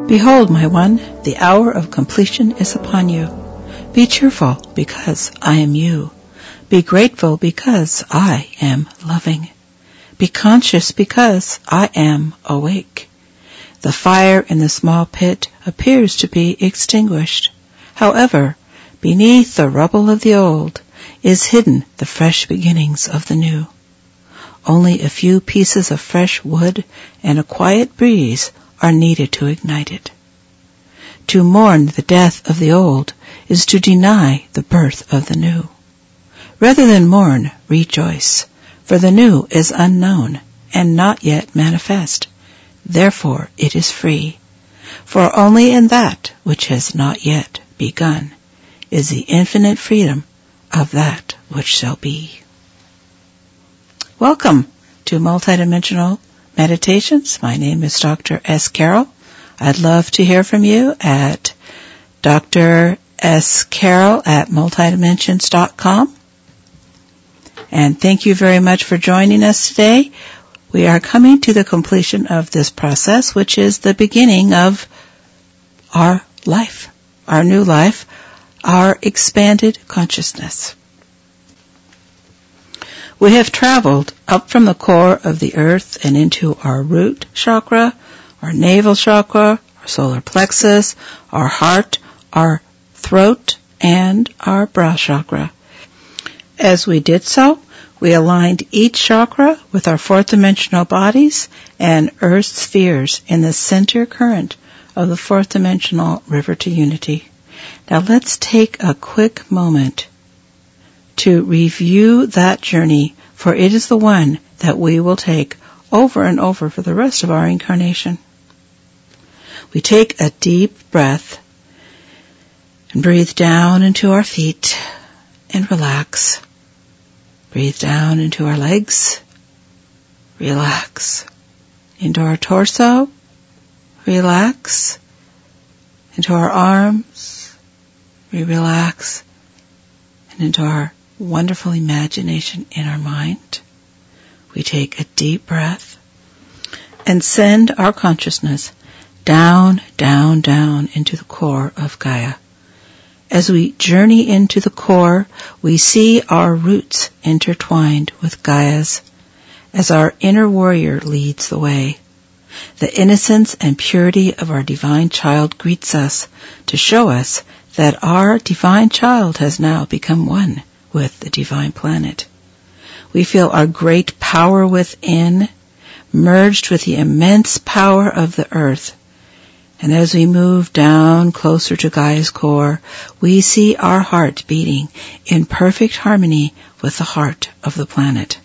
Behold, my one, the hour of completion is upon you. Be cheerful, because I am you. Be grateful, because I am loving. Be conscious, because I am awake. The fire in the small pit appears to be extinguished. However, beneath the rubble of the old is hidden the fresh beginnings of the new. Only a few pieces of fresh wood and a quiet breeze are needed to ignite it. To mourn the death of the old is to deny the birth of the new. Rather than mourn, rejoice, for the new is unknown and not yet manifest. Therefore it is free. For only in that which has not yet begun is the infinite freedom of that which shall be. Welcome to Multidimensional Meditations. My name is Dr. S. Carroll. I'd love to hear from you at drscarroll@multidimensions.com. And thank you very much for joining us today. We are coming to the completion of this process, which is the beginning of our life, our new life, our expanded consciousness. We have traveled up from the core of the earth and into our root chakra, our navel chakra, our solar plexus, our heart, our throat, and our brow chakra. As we did so, we aligned each chakra with our fourth dimensional bodies and earth spheres in the center current of the fourth dimensional river to unity. Now let's take a quick moment to review that journey, for it is the one that we will take over and over for the rest of our incarnation. We take a deep breath and breathe down into our feet and relax. Breathe down into our legs. Relax. Into our torso. Relax. Into our arms. We relax. And into our wonderful imagination in our mind. We take a deep breath and send our consciousness down, down, down into the core of Gaia. As we journey into the core, we see our roots intertwined with Gaia's as our inner warrior leads the way. The innocence and purity of our divine child greets us to show us that our divine child has now become one with the divine planet. We feel our great power within, merged with the immense power of the earth. And as we move down closer to Gaia's core, we see our heart beating in perfect harmony with the heart of the planet.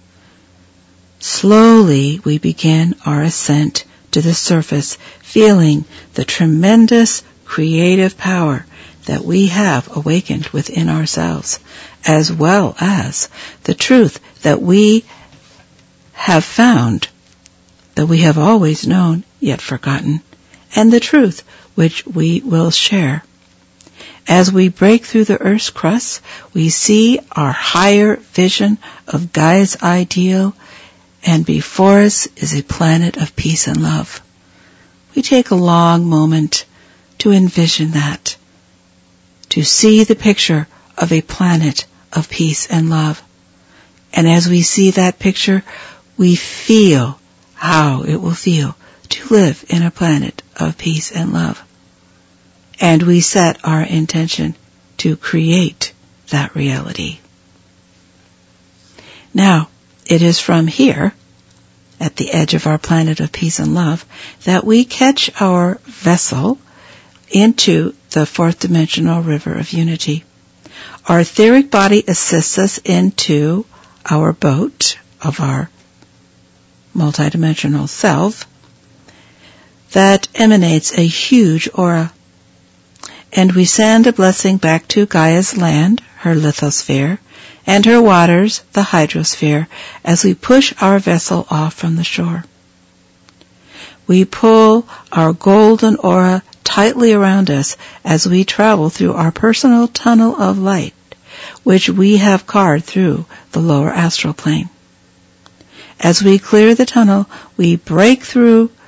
Slowly we begin our ascent to the surface, feeling the tremendous creative power that we have awakened within ourselves, as well as the truth that we have found, that we have always known yet forgotten, and the truth which we will share. As we break through the earth's crust, we see our higher vision of Gaia's ideal, and before us is a planet of peace and love. We take a long moment to envision that, to see the picture of a planet of peace and love. And as we see that picture, we feel how it will feel to live in a planet of peace and love. And we set our intention to create that reality. Now, it is from here, at the edge of our planet of peace and love, that we catch our vessel into the fourth dimensional river of unity. Our etheric body assists us into our boat of our multidimensional self that emanates a huge aura. And we send a blessing back to Gaia's land, her lithosphere, and her waters, the hydrosphere, as we push our vessel off from the shore. We pull our golden aura tightly around us as we travel through our personal tunnel of light, which we have carved through the lower astral plane. As we clear the tunnel, we break through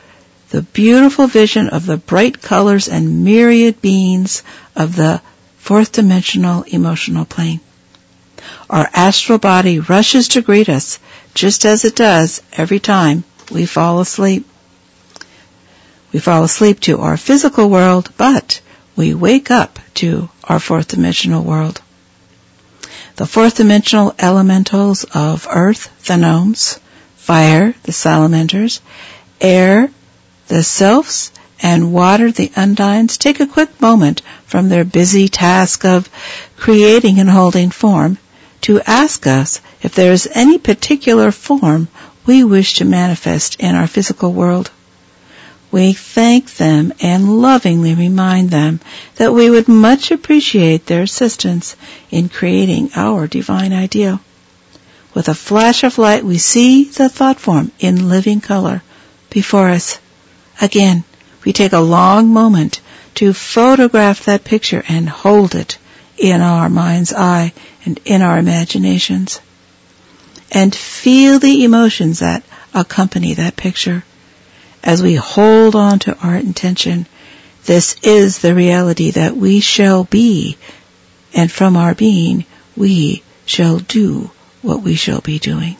the beautiful vision of the bright colors and myriad beings of the fourth dimensional emotional plane. Our astral body rushes to greet us, just as it does every time we fall asleep. We fall asleep to our physical world, but we wake up to our fourth dimensional world. The fourth dimensional elementals of earth, the gnomes, fire, the salamanders, air, the sylphs, and water, the undines, take a quick moment from their busy task of creating and holding form to ask us if there is any particular form we wish to manifest in our physical world. We thank them and lovingly remind them that we would much appreciate their assistance in creating our divine ideal. With a flash of light, we see the thought form in living color before us. Again, we take a long moment to photograph that picture and hold it in our mind's eye and in our imaginations, and feel the emotions that accompany that picture. As we hold on to our intention, this is the reality that we shall be, and from our being, we shall do what we shall be doing.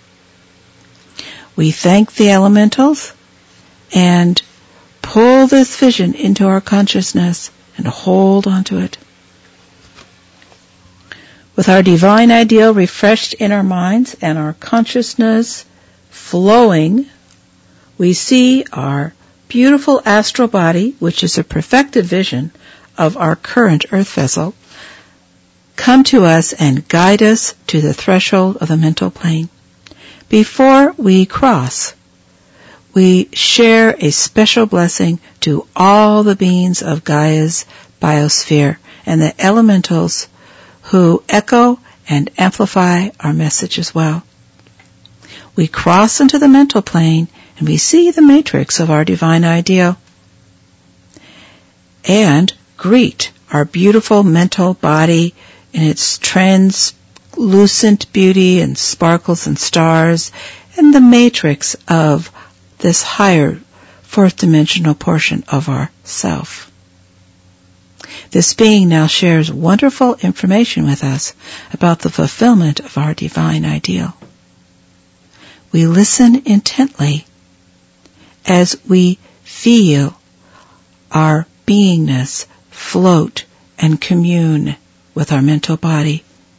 We thank the elementals and pull this vision into our consciousness and hold on to it. With our divine ideal refreshed in our minds and our consciousness flowing, we see our beautiful astral body, which is a perfected vision of our current earth vessel, come to us and guide us to the threshold of the mental plane. Before we cross, we share a special blessing to all the beings of Gaia's biosphere and the elementals who echo and amplify our message as well. We cross into the mental plane and we see the matrix of our divine ideal and greet our beautiful mental body in its translucent beauty and sparkles and stars and the matrix of this higher fourth dimensional portion of our self. This being now shares wonderful information with us about the fulfillment of our divine ideal. We listen intently as we feel our beingness float and commune with our mental body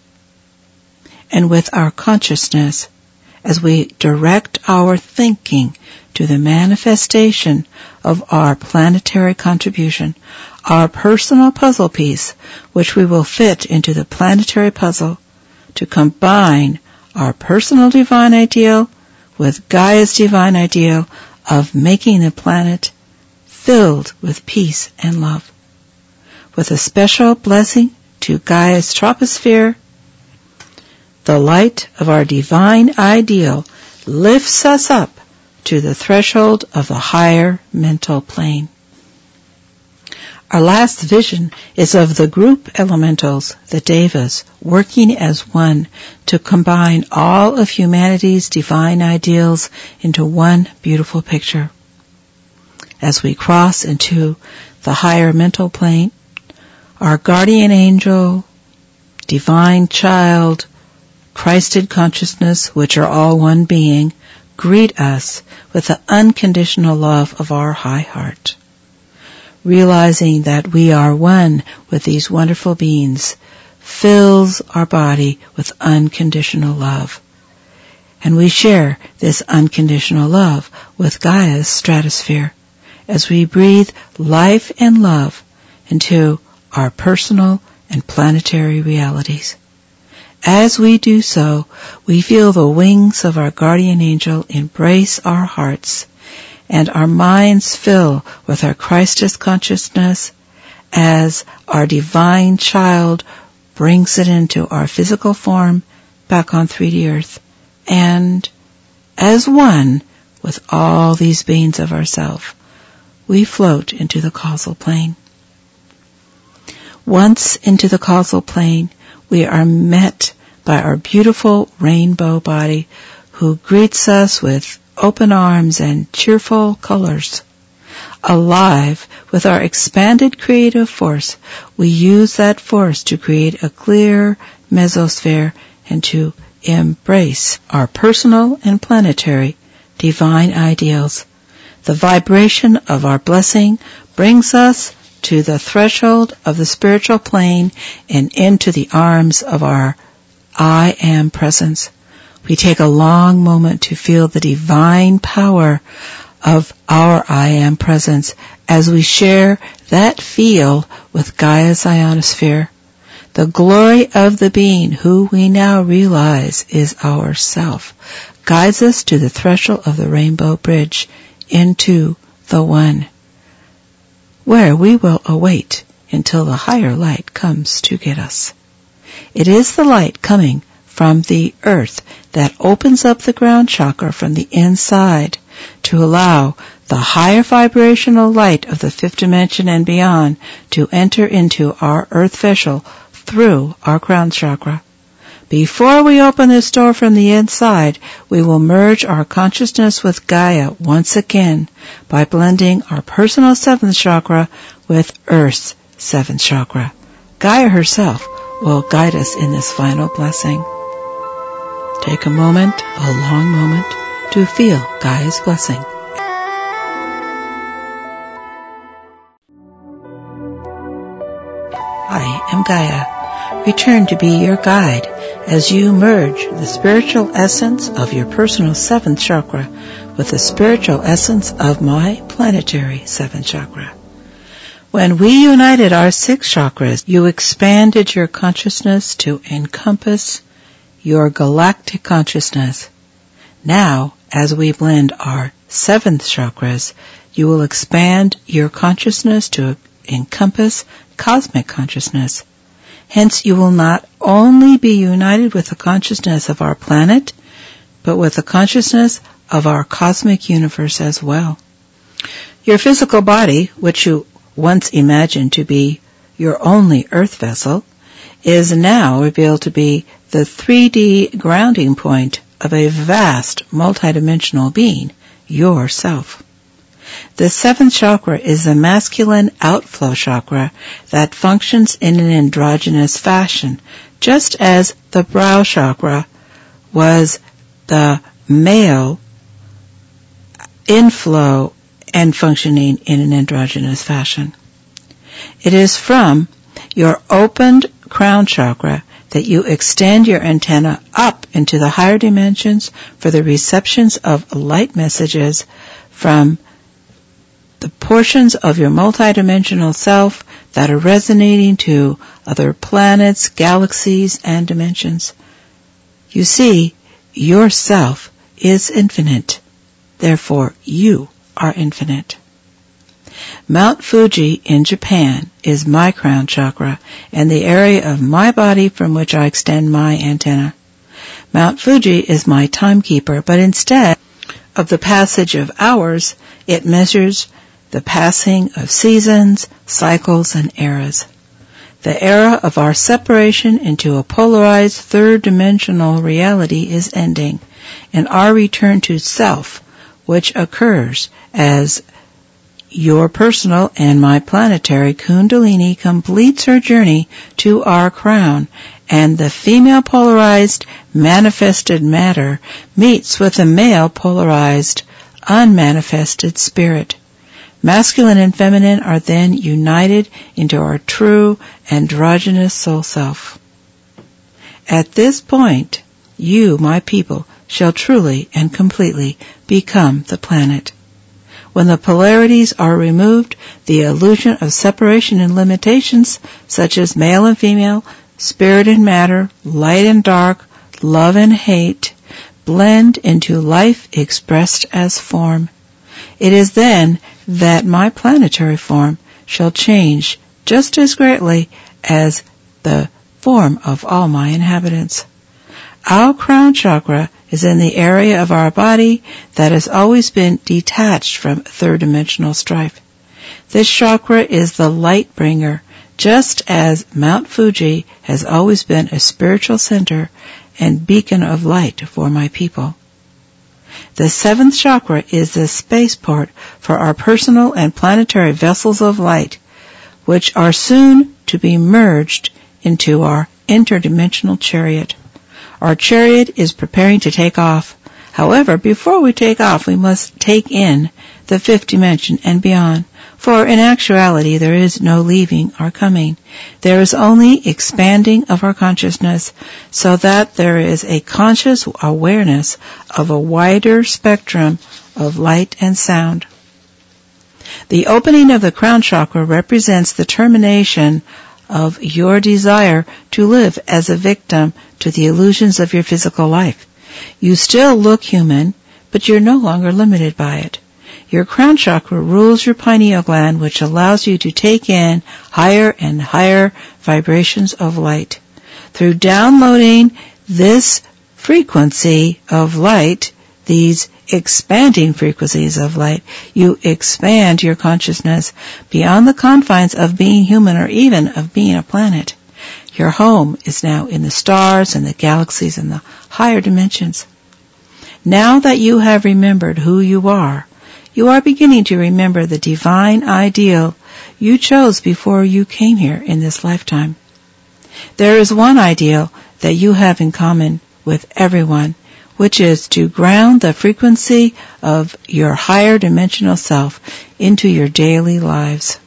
and with our consciousness as we direct our thinking to the manifestation of our planetary contribution, our personal puzzle piece, which we will fit into the planetary puzzle to combine our personal divine ideal with Gaia's divine ideal of making the planet filled with peace and love. With a special blessing to Gaia's troposphere, the light of our divine ideal lifts us up to the threshold of the higher mental plane. Our last vision is of the group elementals, the Devas, working as one to combine all of humanity's divine ideals into one beautiful picture. As we cross into the higher mental plane, our guardian angel, divine child, Christed consciousness, which are all one being, greet us with the unconditional love of our high heart. Realizing that we are one with these wonderful beings fills our body with unconditional love. And we share this unconditional love with Gaia's stratosphere as we breathe life and love into our personal and planetary realities. As we do so, we feel the wings of our guardian angel embrace our hearts, and our minds fill with our Christus consciousness as our divine child brings it into our physical form back on 3D Earth, and as one with all these beings of ourself, we float into the causal plane. Once into the causal plane, we are met by our beautiful rainbow body who greets us with open arms and cheerful colors. alive with our expanded creative force, we use that force to create a clear mesosphere and to embrace our personal and planetary divine ideals. The vibration of our blessing brings us to the threshold of the spiritual plane and into the arms of our I Am presence. We take a long moment to feel the divine power of our I Am presence as we share that field with Gaia's ionosphere. The glory of the being who we now realize is our self guides us to the threshold of the rainbow bridge into the One, where we will await until the higher light comes to get us. It is the light coming from the earth that opens up the ground chakra from the inside to allow the higher vibrational light of the fifth dimension and beyond to enter into our earth vessel through our crown chakra. Before we open this door from the inside, we will merge our consciousness with Gaia once again by blending our personal seventh chakra with Earth's seventh chakra. Gaia herself will guide us in this final blessing. Take a moment, a long moment, to feel Gaia's blessing. I am Gaia. Return to be your guide as you merge the spiritual essence of your personal seventh chakra with the spiritual essence of my planetary seventh chakra. When we united our six chakras, you expanded your consciousness to encompass your galactic consciousness. Now, as we blend our seventh chakras, you will expand your consciousness to encompass cosmic consciousness. Hence, you will not only be united with the consciousness of our planet, but with the consciousness of our cosmic universe as well. Your physical body, which you once imagined to be your only earth vessel, is now revealed to be the 3D grounding point of a vast multidimensional being, yourself. The seventh chakra is the masculine outflow chakra that functions in an androgynous fashion, just as the brow chakra was the male inflow and functioning in an androgynous fashion. It is from your opened crown chakra that you extend your antenna up into the higher dimensions for the receptions of light messages from the portions of your multidimensional self that are resonating to other planets, galaxies, and dimensions. You see, yourself is infinite. Therefore, you are infinite. Mount Fuji in Japan is my crown chakra and the area of my body from which I extend my antenna. Mount Fuji is my timekeeper, but instead of the passage of hours, it measures the passing of seasons, cycles, and eras. The era of our separation into a polarized third-dimensional reality is ending, and our return to self, which occurs as your personal and my planetary Kundalini completes her journey to our crown, and the female polarized manifested matter meets with the male polarized unmanifested spirit. Masculine and feminine are then united into our true androgynous soul self. At this point, you, my people, shall truly and completely become the planet. When the polarities are removed, the illusion of separation and limitations, such as male and female, spirit and matter, light and dark, love and hate, blend into life expressed as form. It is then that my planetary form shall change just as greatly as the form of all my inhabitants. Our crown chakra is in the area of our body that has always been detached from third-dimensional strife. This chakra is the light bringer, just as Mount Fuji has always been a spiritual center and beacon of light for my people. The seventh chakra is the spaceport for our personal and planetary vessels of light, which are soon to be merged into our interdimensional chariot. Our chariot is preparing to take off. However, before we take off, we must take in the fifth dimension and beyond. For in actuality, there is no leaving or coming. There is only expanding of our consciousness, so that there is a conscious awareness of a wider spectrum of light and sound. The opening of the crown chakra represents the termination of your desire to live as a victim to the illusions of your physical life. You still look human, but you're no longer limited by it. Your crown chakra rules your pineal gland, which allows you to take in higher and higher vibrations of light. Through downloading this frequency of light, these expanding frequencies of light, you expand your consciousness beyond the confines of being human or even of being a planet. Your home is now in the stars and the galaxies and the higher dimensions. Now that you have remembered who you are beginning to remember the divine ideal you chose before you came here in this lifetime. There is one ideal that you have in common with everyone, which is to ground the frequency of your higher dimensional self into your daily lives.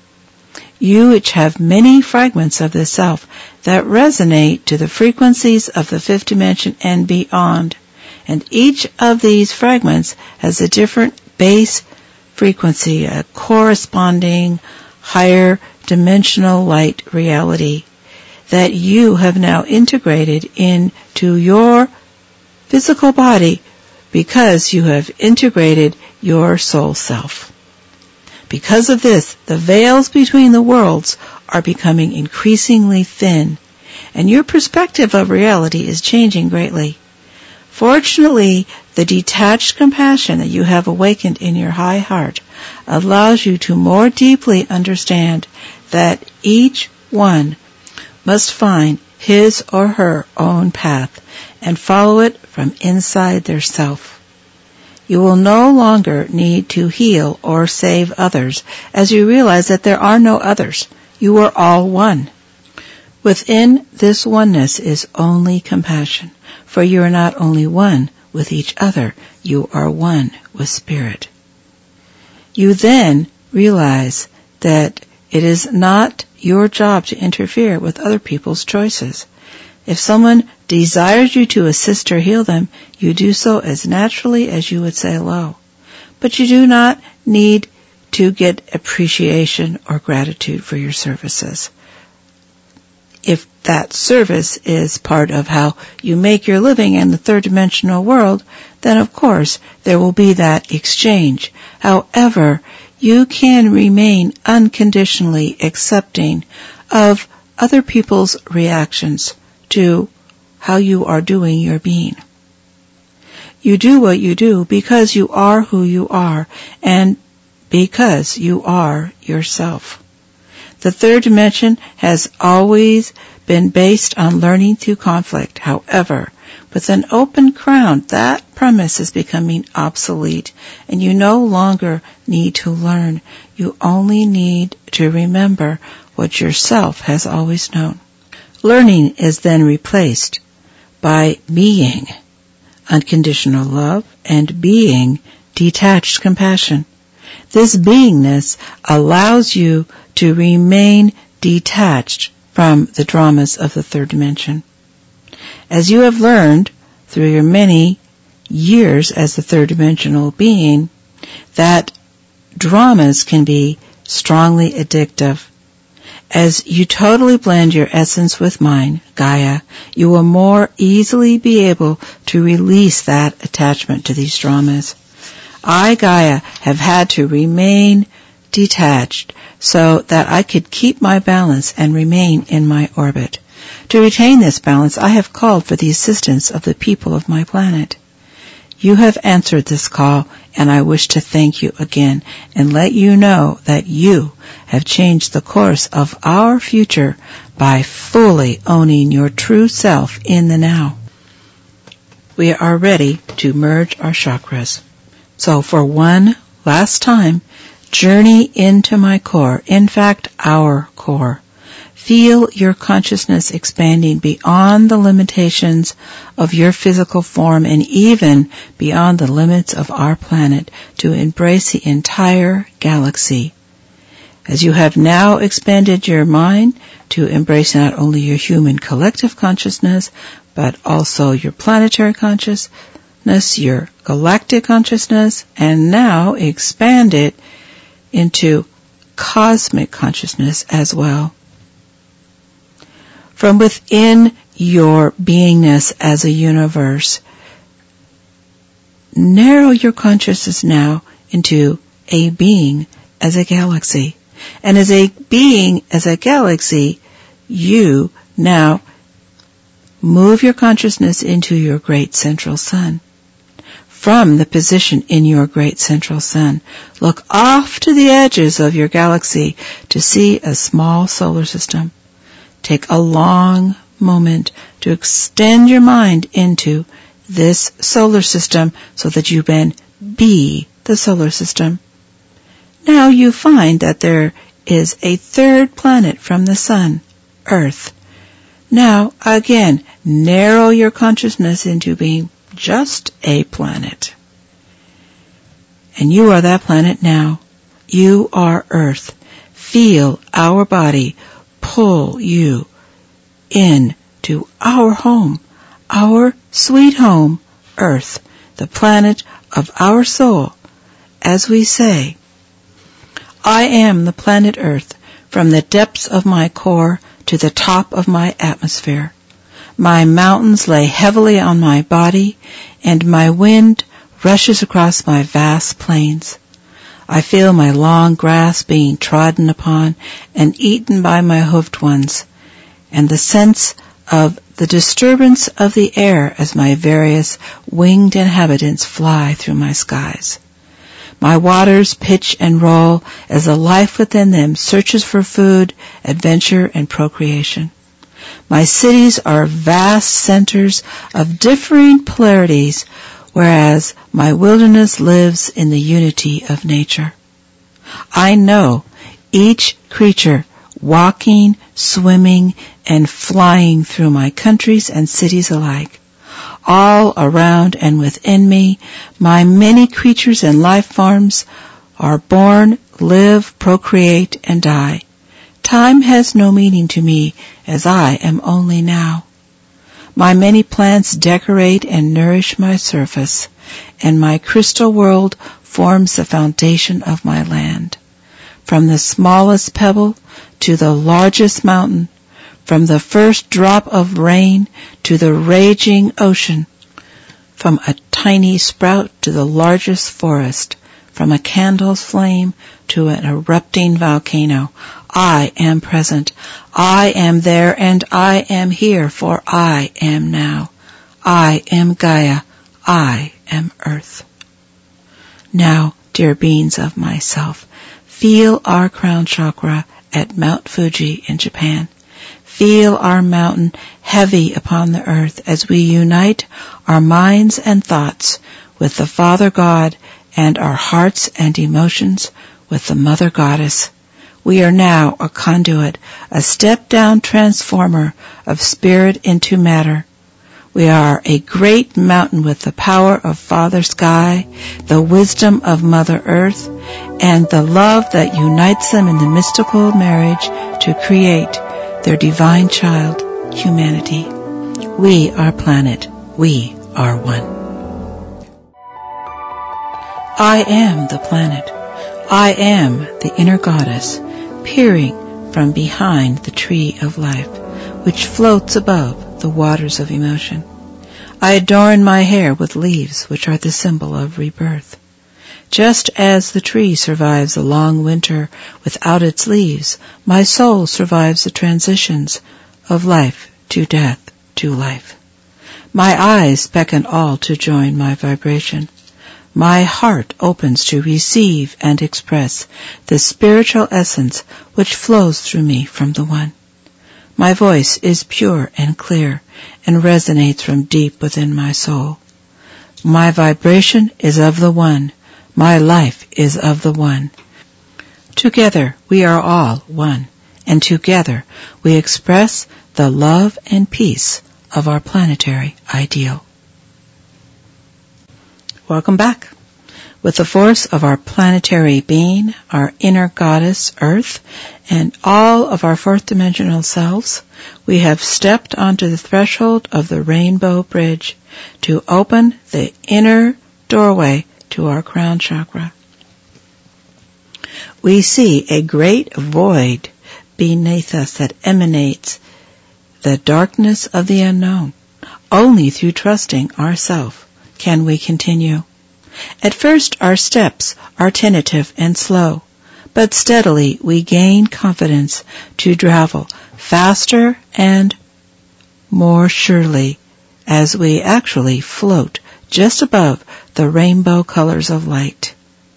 You each have many fragments of the self that resonate to the frequencies of the fifth dimension and beyond, and each of these fragments has a different base frequency, a corresponding higher dimensional light reality that you have now integrated into your physical body because you have integrated your soul self. Because of this, the veils between the worlds are becoming increasingly thin, and your perspective of reality is changing greatly. Fortunately, the detached compassion that you have awakened in your high heart allows you to more deeply understand that each one must find his or her own path and follow it from inside their self. You will no longer need to heal or save others as you realize that there are no others. You are all one. Within this oneness is only compassion, for you are not only one with each other, you are one with Spirit. You then realize that it is not your job to interfere with other people's choices. If someone desires you to assist or heal them, you do so as naturally as you would say hello. But you do not need to get appreciation or gratitude for your services. If that service is part of how you make your living in the third dimensional world, then of course there will be that exchange. However, you can remain unconditionally accepting of other people's reactions to how you are doing your being. You do what you do because you are who you are and because you are yourself. The third dimension has always been based on learning through conflict. However, with an open crown, that premise is becoming obsolete, and you no longer need to learn. You only need to remember what yourself has always known. Learning is then replaced by being unconditional love and being detached compassion. This beingness allows you to remain detached from the dramas of the third dimension. As you have learned through your many years as the third dimensional being, that dramas can be strongly addictive. As you totally blend your essence with mine, Gaia, you will more easily be able to release that attachment to these dramas. I, Gaia, have had to remain detached so that I could keep my balance and remain in my orbit. To retain this balance, I have called for the assistance of the people of my planet. You have answered this call, and I wish to thank you again and let you know that you have changed the course of our future by fully owning your true self in the now. we are ready to merge our chakras. So for one last time, journey into my core, in fact, our core. Feel your consciousness expanding beyond the limitations of your physical form and even beyond the limits of our planet to embrace the entire galaxy. As you have now expanded your mind to embrace not only your human collective consciousness, but also your planetary consciousness, your galactic consciousness, and now expand it into cosmic consciousness as well. From within your beingness as a universe, narrow your consciousness now into a being as a galaxy. And as a being, as a galaxy, you now move your consciousness into your great central sun. From the position in your great central sun, look off to the edges of your galaxy to see a small solar system. Take a long moment to extend your mind into this solar system so that you can be the solar system. Now you find that there is a third planet from the sun, Earth. Now, again, narrow your consciousness into being just a planet. And you are that planet now. You are Earth. Feel our body pull you into our home, our sweet home, Earth, the planet of our soul, as we say, I am the planet Earth, from the depths of my core to the top of my atmosphere. My mountains lay heavily on my body, and my wind rushes across my vast plains. I feel my long grass being trodden upon and eaten by my hoofed ones, and the sense of the disturbance of the air as my various winged inhabitants fly through my skies. My waters pitch and roll as the life within them searches for food, adventure, and procreation. My cities are vast centers of differing polarities, whereas my wilderness lives in the unity of nature. I know each creature walking, swimming, and flying through my countries and cities alike. All around and within me, my many creatures and life forms are born, live, procreate, and die. Time has no meaning to me, as I am only now. My many plants decorate and nourish my surface, and my crystal world forms the foundation of my land. From the smallest pebble to the largest mountain, from the first drop of rain to the raging ocean, from a tiny sprout to the largest forest, from a candle's flame to an erupting volcano, I am present. I am there and I am here, for I am now. I am Gaia. I am Earth. Now, dear beings of myself, feel our crown chakra at Mount Fuji in Japan. Feel our mountain heavy upon the earth as we unite our minds and thoughts with the Father God and our hearts and emotions with the Mother Goddess. We are now a conduit, a step-down transformer of spirit into matter. We are a great mountain with the power of Father Sky, the wisdom of Mother Earth, and the love that unites them in the mystical marriage to create their divine child, humanity. We are planet. We are one. I am the planet. I am the inner goddess, peering from behind the tree of life, which floats above the waters of emotion. I adorn my hair with leaves, which are the symbol of rebirth. Just as the tree survives the long winter without its leaves, my soul survives the transitions of life to death to life. My eyes beckon all to join my vibration. My heart opens to receive and express the spiritual essence which flows through me from the One. My voice is pure and clear and resonates from deep within my soul. My vibration is of the One. My life is of the One. Together we are all one, and together we express the love and peace of our planetary ideal. Welcome back. With the force of our planetary being, our inner goddess Earth, and all of our fourth dimensional selves, we have stepped onto the threshold of the Rainbow Bridge to open the inner doorway to our crown chakra. We see a great void beneath us that emanates the darkness of the unknown. Only through trusting ourself can we continue. At first our steps are tentative and slow, but steadily we gain confidence to travel faster and more surely as we actually float just above the rainbow colors of light.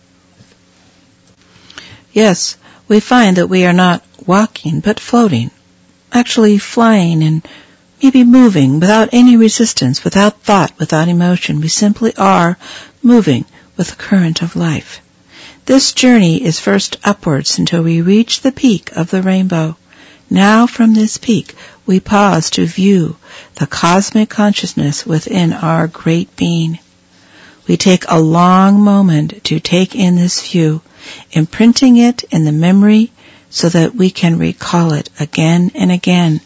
Yes, we find that we are not walking but floating, actually flying and maybe moving without any resistance, without thought, without emotion. We simply are moving with the current of life. This journey is first upwards until we reach the peak of the rainbow. Now from this peak we pause to view the cosmic consciousness within our great being. We take a long moment to take in this view, imprinting it in the memory so that we can recall it again and again,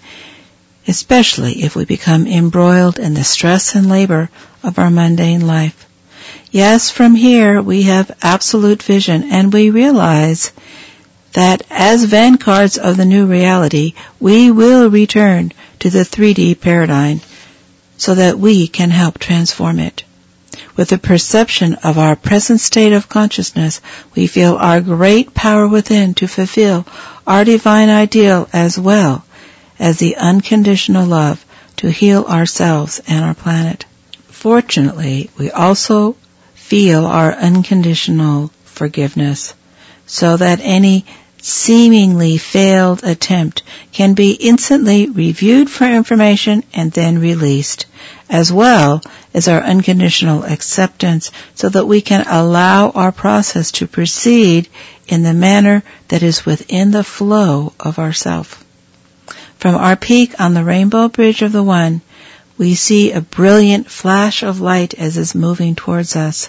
especially if we become embroiled in the stress and labor of our mundane life. Yes, from here we have absolute vision, and we realize that as vanguards of the new reality, we will return to the 3D paradigm so that we can help transform it. With the perception of our present state of consciousness, we feel our great power within to fulfill our divine ideal as well as the unconditional love to heal ourselves and our planet. Fortunately, we also feel our unconditional forgiveness so that any seemingly failed attempt can be instantly reviewed for information and then released, as well as our unconditional acceptance so that we can allow our process to proceed in the manner that is within the flow of ourself. From our peak on the Rainbow Bridge of the One, we see a brilliant flash of light as it's moving towards us.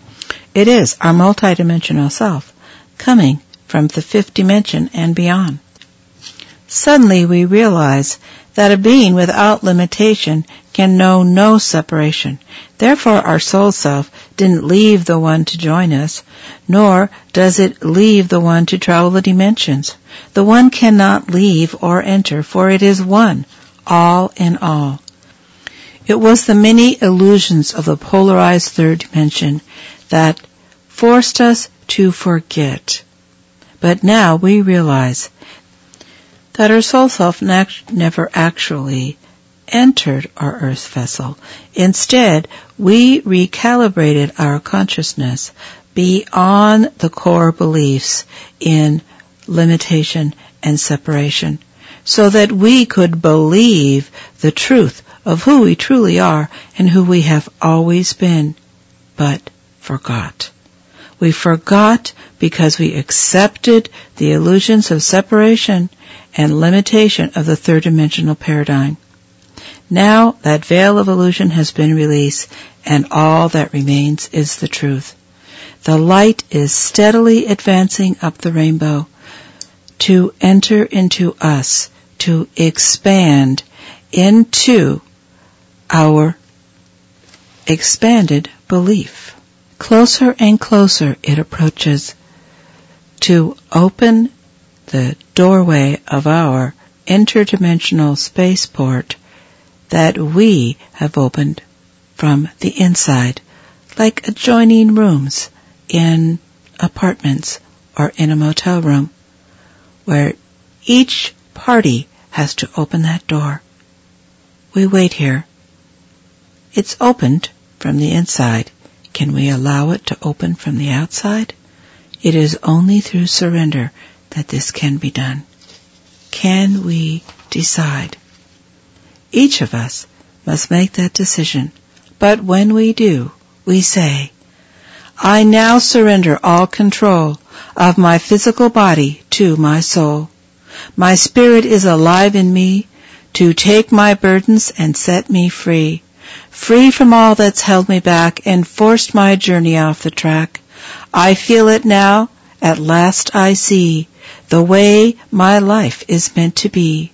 It is our multidimensional self, coming from the fifth dimension and beyond. Suddenly we realize that a being without limitation can know no separation. Therefore our soul self didn't leave the One to join us, nor does it leave the One to travel the dimensions. The One cannot leave or enter, for it is one, all in all. It was the many illusions of the polarized third dimension that forced us to forget. But now we realize that our soul self never actually entered our earth vessel. Instead, we recalibrated our consciousness beyond the core beliefs in limitation and separation, so that we could believe the truth of who we truly are and who we have always been, but forgot. We forgot because we accepted the illusions of separation and limitation of the third dimensional paradigm. Now that veil of illusion has been released, and all that remains is the truth. The light is steadily advancing up the rainbow to enter into us, to expand into our expanded belief. Closer and closer it approaches to open the doorway of our interdimensional spaceport that we have opened from the inside, like adjoining rooms in apartments or in a motel room, where each party has to open that door. We wait here. It's opened from the inside. Can we allow it to open from the outside? It is only through surrender that this can be done. Can we decide? Each of us must make that decision, but when we do, we say, I now surrender all control of my physical body to my soul. My spirit is alive in me to take my burdens and set me free, free from all that's held me back and forced my journey off the track. I feel it now, at last I see the way my life is meant to be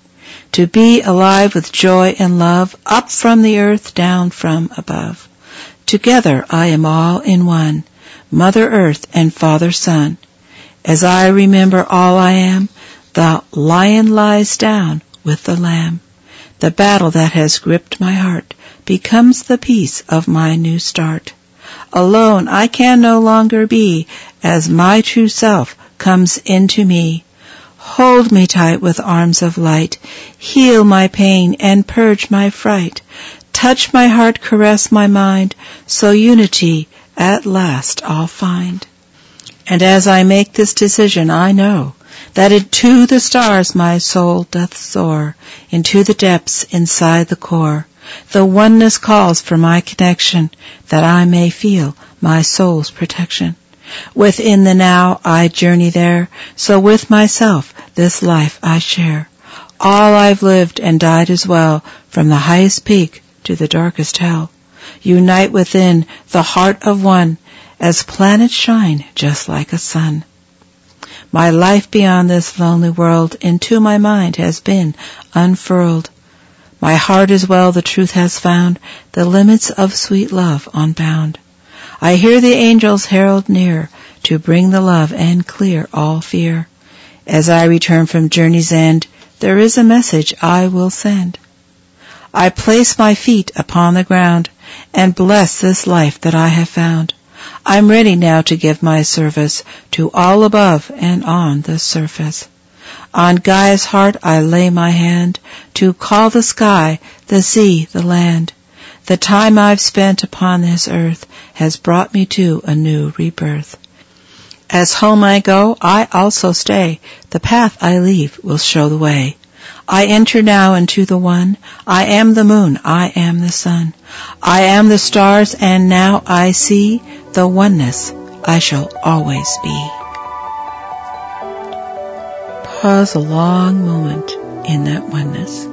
alive with joy and love, up from the earth, down from above. Together I am all in one, Mother Earth and Father Son. As I remember all I am, the lion lies down with the lamb. The battle that has gripped my heart becomes the peace of my new start. Alone I can no longer be, as my true self comes into me. Hold me tight with arms of light, heal my pain and purge my fright. Touch my heart, caress my mind, so unity at last I'll find. And as I make this decision, I know that into the stars my soul doth soar, into the depths inside the core. The oneness calls for my connection, that I may feel my soul's protection. Within the now I journey there, so with myself this life I share. All I've lived and died as well, from the highest peak to the darkest hell. Unite within the heart of one, as planets shine just like a sun. My life beyond this lonely world into my mind has been unfurled. My heart as well the truth has found, the limits of sweet love unbound. I hear the angels herald near, to bring the love and clear all fear. As I return from journey's end, there is a message I will send. I place my feet upon the ground, and bless this life that I have found. I'm ready now to give my service to all above and on the surface. On Gaia's heart I lay my hand, to call the sky, the sea, the land. The time I've spent upon this earth has brought me to a new rebirth. As home I go, I also stay. The path I leave will show the way. I enter now into the one. I am the moon, I am the sun. I am the stars, and now I see the oneness I shall always be. Pause a long moment in that oneness.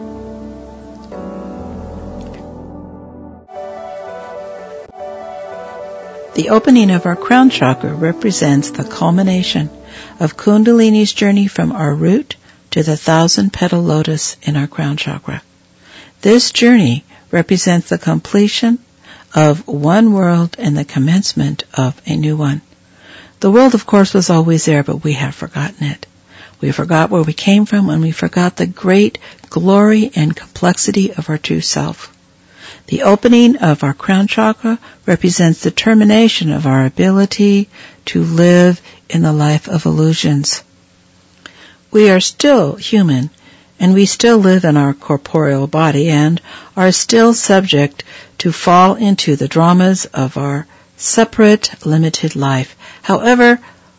The opening of our crown chakra represents the culmination of Kundalini's journey from our root to the 1,000-petal lotus in our crown chakra. This journey represents the completion of one world and the commencement of a new one. The world, of course, was always there, but we have forgotten it. We forgot where we came from, and we forgot the great glory and complexity of our true self. The opening of our crown chakra represents the termination of our ability to live in the life of illusions. We are still human, and we still live in our corporeal body and are still subject to fall into the dramas of our separate, limited life. However,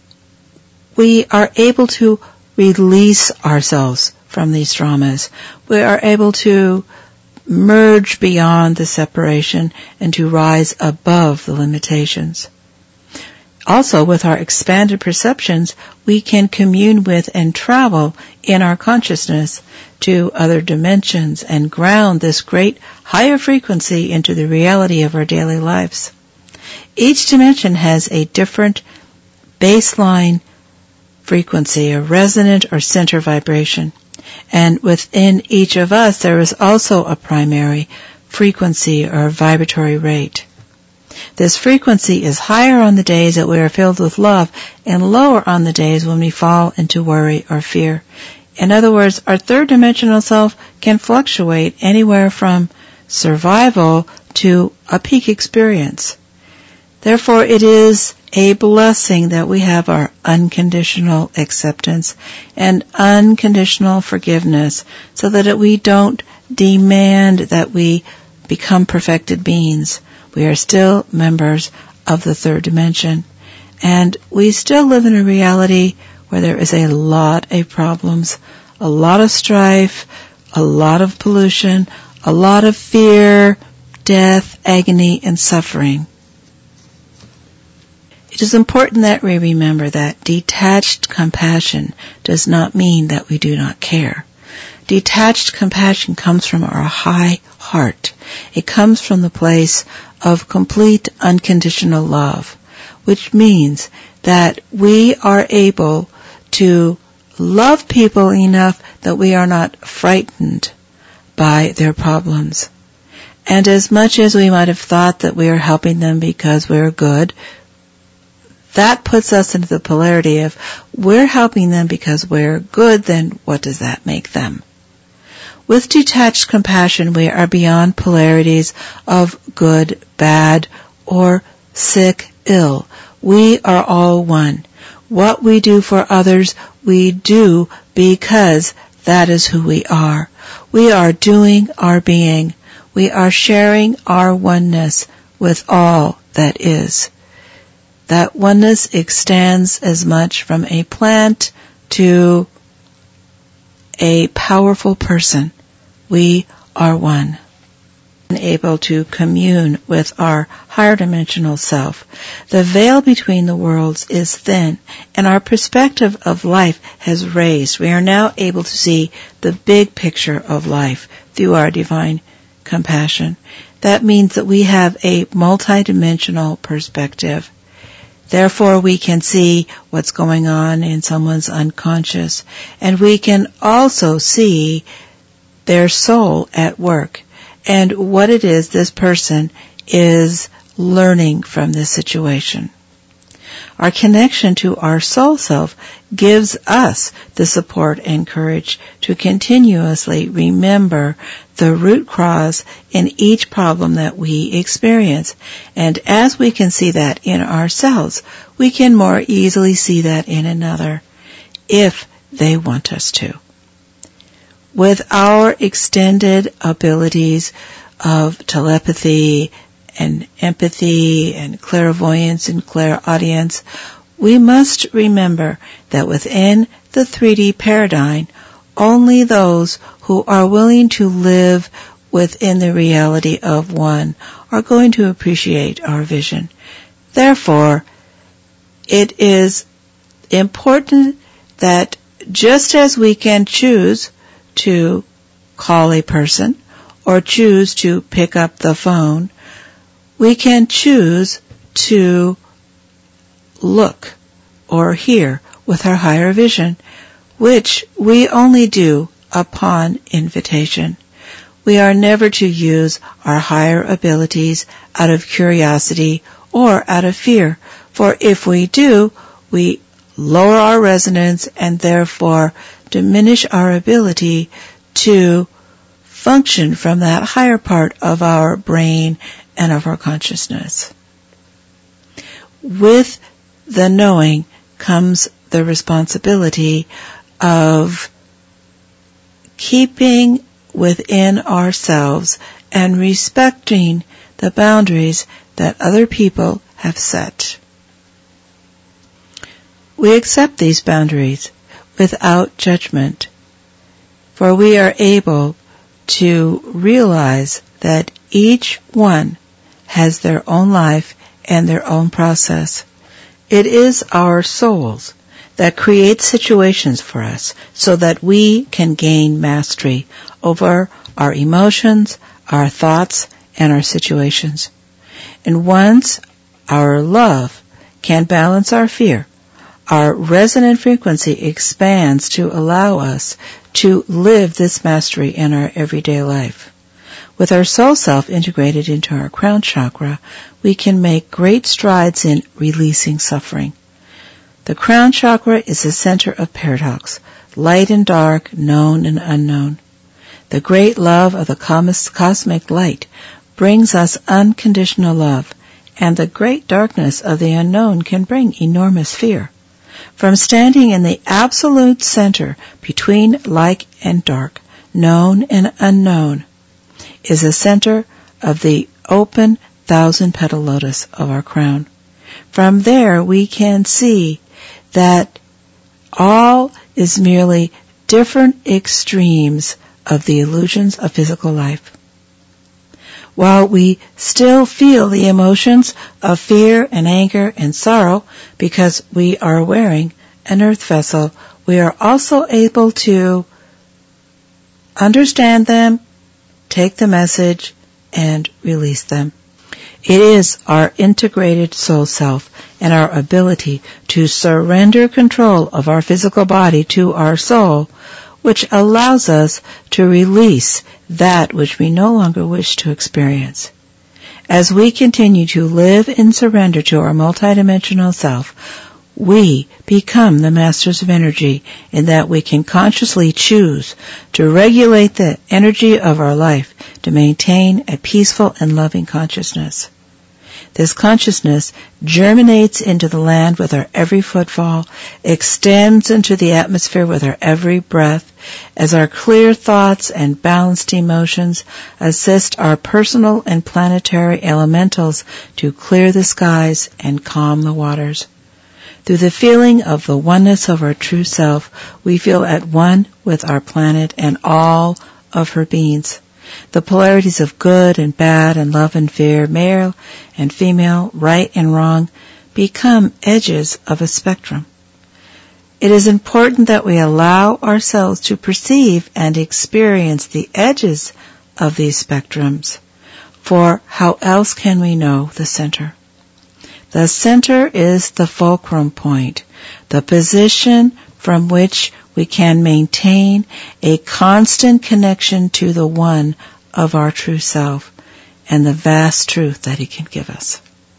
we are able to release ourselves from these dramas. We are able to merge beyond the separation and to rise above the limitations. Also, with our expanded perceptions, we can commune with and travel in our consciousness to other dimensions and ground this great higher frequency into the reality of our daily lives. Each dimension has a different baseline frequency, a resonant or center vibration. And within each of us, there is also a primary frequency or vibratory rate. This frequency is higher on the days that we are filled with love and lower on the days when we fall into worry or fear. In other words, our third dimensional self can fluctuate anywhere from survival to a peak experience. Therefore, it is a blessing that we have our unconditional acceptance and unconditional forgiveness, so that we don't demand that we become perfected beings. We are still members of the third dimension, and we still live in a reality where there is a lot of problems, a lot of strife, a lot of pollution, a lot of fear, death, agony, and suffering. It is important that we remember that detached compassion does not mean that we do not care. Detached compassion comes from our high heart. It comes from the place of complete unconditional love, which means that we are able to love people enough that we are not frightened by their problems. And as much as we might have thought that we are helping them because we're good, that puts us into the polarity of we're helping them because we're good, then what does that make them? With detached compassion, we are beyond polarities of good, bad, or sick, ill. We are all one. What we do for others, we do because that is who we are. We are doing our being. We are sharing our oneness with all that is. That oneness extends as much from a plant to a powerful person. We are one. Able to commune with our higher dimensional self. The veil between the worlds is thin, and our perspective of life has raised. We are now able to see the big picture of life through our divine compassion. That means that we have a multidimensional perspective. Therefore, we can see what's going on in someone's unconscious, and we can also see their soul at work and what it is this person is learning from this situation. Our connection to our soul self gives us the support and courage to continuously remember the root cause in each problem that we experience. And as we can see that in ourselves, we can more easily see that in another if they want us to. With our extended abilities of telepathy and empathy and clairvoyance and clairaudience, we must remember that within the 3D paradigm, only those who are willing to live within the reality of one are going to appreciate our vision. Therefore, it is important that just as we can choose to call a person or choose to pick up the phone, we can choose to look or hear with our higher vision, which we only do upon invitation. We are never to use our higher abilities out of curiosity or out of fear, for if we do, we lower our resonance and therefore diminish our ability to function from that higher part of our brain and of our consciousness. With the knowing comes the responsibility of keeping within ourselves and respecting the boundaries that other people have set. We accept these boundaries without judgment, for we are able to realize that each one has their own life and their own process. It is our souls that create situations for us so that we can gain mastery over our emotions, our thoughts, and our situations. And once our love can balance our fear, our resonant frequency expands to allow us to live this mastery in our everyday life. With our soul self integrated into our crown chakra, we can make great strides in releasing suffering. The crown chakra is the center of paradox, light and dark, known and unknown. The great love of the cosmic light brings us unconditional love, and the great darkness of the unknown can bring enormous fear. From standing in the absolute center between light and dark, known and unknown, is the center of the open 1,000-petal lotus of our crown. From there we can see that all is merely different extremes of the illusions of physical life. While we still feel the emotions of fear and anger and sorrow because we are wearing an earth vessel, we are also able to understand them, take the message, and release them. It is our integrated soul self and our ability to surrender control of our physical body to our soul which allows us to release that which we no longer wish to experience. As we continue to live in surrender to our multidimensional self, we become the masters of energy in that we can consciously choose to regulate the energy of our life to maintain a peaceful and loving consciousness. This consciousness germinates into the land with our every footfall, extends into the atmosphere with our every breath, as our clear thoughts and balanced emotions assist our personal and planetary elementals to clear the skies and calm the waters. Through the feeling of the oneness of our true self, we feel at one with our planet and all of her beings. The polarities of good and bad and love and fear, male and female, right and wrong, become edges of a spectrum. It is important that we allow ourselves to perceive and experience the edges of these spectrums, for how else can we know the center? The center is the fulcrum point, the position from which we can maintain a constant connection to the one of our true self and the vast truth that he can give us.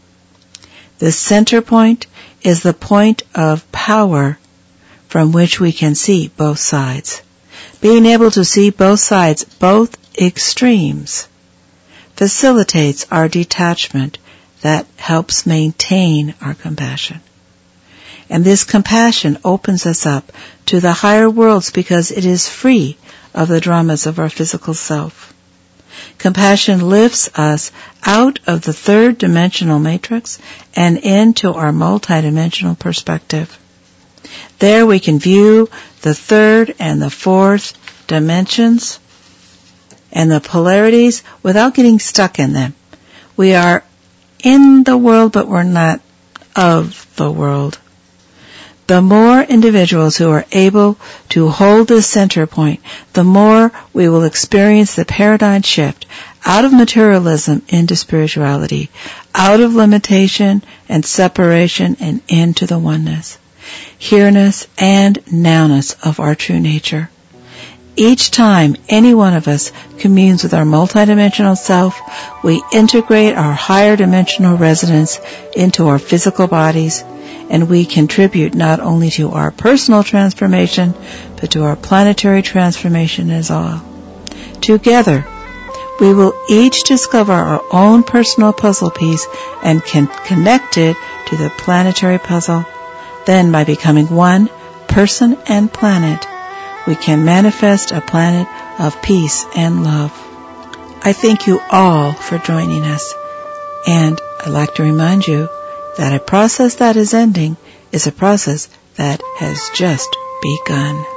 The center point is the point of power from which we can see both sides. Being able to see both sides, both extremes, facilitates our detachment that helps maintain our compassion. And this compassion opens us up to the higher worlds because it is free of the dramas of our physical self. Compassion lifts us out of the third dimensional matrix and into our multidimensional perspective. There we can view the third and the fourth dimensions and the polarities without getting stuck in them. We are in the world, but we're not of the world. The more individuals who are able to hold this center point, the more we will experience the paradigm shift out of materialism into spirituality, out of limitation and separation and into the oneness, here-ness and now-ness of our true nature. Each time any one of us communes with our multidimensional self, we integrate our higher dimensional resonance into our physical bodies, and we contribute not only to our personal transformation, but to our planetary transformation as well. Together, we will each discover our own personal puzzle piece and can connect it to the planetary puzzle. Then, by becoming one, person and planet, we can manifest a planet of peace and love. I thank you all for joining us, and I'd like to remind you that a process that is ending is a process that has just begun.